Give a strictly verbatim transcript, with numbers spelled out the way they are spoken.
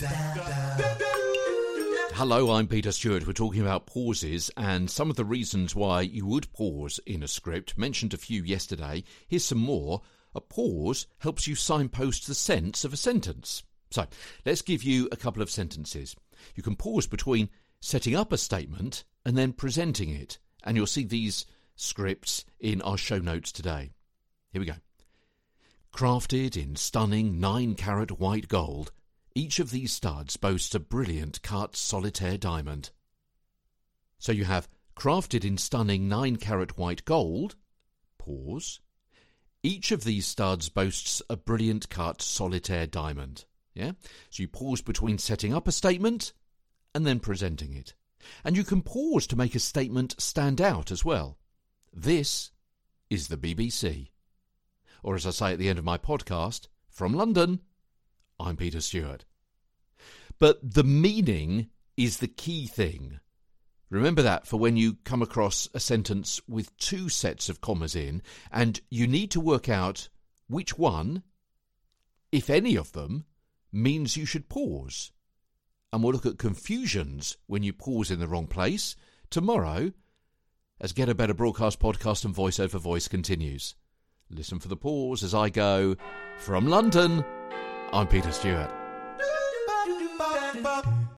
Hello, I'm Peter Stewart. We're talking about pauses and some of the reasons why you would pause in a script. Mentioned a few yesterday. Here's some more. A pause helps you signpost the sense of a sentence. So, let's give you a couple of sentences. You can pause between setting up a statement and then presenting it. And you'll see these scripts in our show notes today. Here we go. Crafted in stunning nine-carat white gold, each of these studs boasts a brilliant cut solitaire diamond. So you have crafted in stunning nine-carat white gold, pause. Each of these studs boasts a brilliant cut solitaire diamond. Yeah? So you pause between setting up a statement and then presenting it. And you can pause to make a statement stand out as well. This is the B B C. Or as I say at the end of my podcast, from London, I'm Peter Stewart. But the meaning is the key thing. Remember that for when you come across a sentence with two sets of commas in, and you need to work out which one, if any of them, means you should pause. And we'll look at confusions when you pause in the wrong place tomorrow as Get a Better Broadcast Podcast and Voice Over Voice continues. Listen for the pause as I go, from London, I'm Peter Stewart.